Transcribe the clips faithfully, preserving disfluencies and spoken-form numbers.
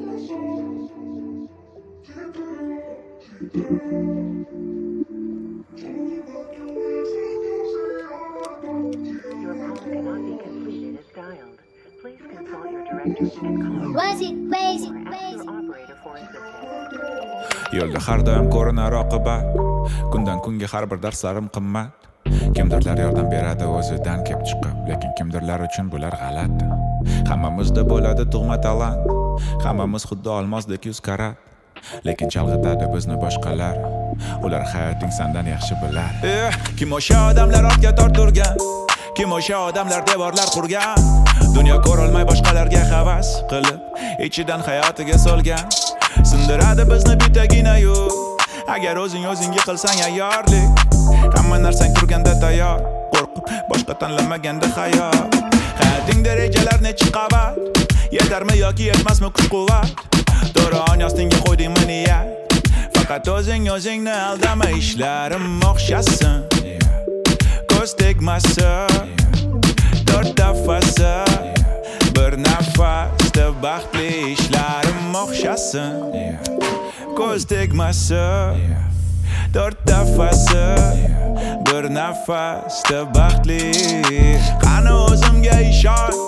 cannot be completed as dialed. Please consult your directory and call Was it basic, or ask basic? your operator for assistance. Yo'lda har doim ko'rinar oqibat. Kundan kunga har bir darslarim qimmat. Kimdirlar yordam beradi o'zidan kelib chiqib, lekin kimdirlar uchun bular g'alat. Hammamizda bo'ladi tug'ma talant. Hammamiz xuddi olmosdek yuz karat. Lekin chalg'itadi bizni boshqalar. Ular hayoting sendan yaxshi bilar. Eh, kim o'sha odamlar ortga torturgan? Kim o'sha odamlar devorlar qurgan? Dunyo ko'rolmay boshqalarga havas qilib, ichidan hayotiga solgan. Sindiradi bizni bitagina-yu. Agar o'zing o'zingga qilsang ayyorlik, hamma narsang turganda tayyor, qo'rqib boshqa tanlamaganda hayot. Hayotingda rejalar nechi qavat? Yetarmi yoki yetmasmi kuch-quvvat? To'g'ri onastingga qo'ydingmi niyat? Faqat o'zing o'zingni aldama, ishlarim o'xshasin. Ko'z tegmasa, to'rt nafasi, bir nafasda baxtli ishlarim o'xshasin. Ko'z tegmasa, to'rt nafasi, bir nafasda baxtli. Qani o'zimga ishonch,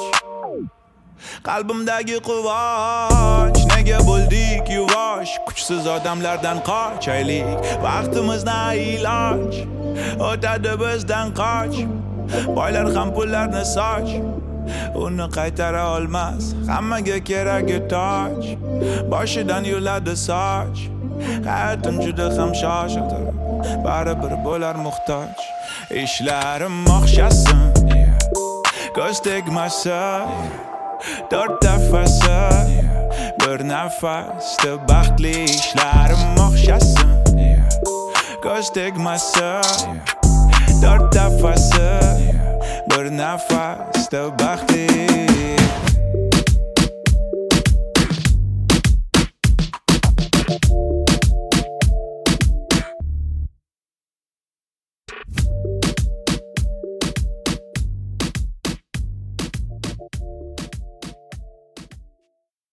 qalbimdagi quvonch. Nega bo'ldik yuvosh, kuchsiz odamlardan qochaylik. Vaqtimizdan iloj, o'tadi bizdan qoch. Boylar ham pullarni soch, uni qaytara olmas, hammaga keragi toj. Boshidan yuladi soch, hayotim juda ham shoshildi, baribir bo'lar muhtoj. Ishlarim o'xshasin, ko'z tegmasa, to'rt nafasi, bir nafasda baxtli ishlarim o'xshasin. Ko'z tegmasa, to'rt nafasi, bir nafasda baxtli.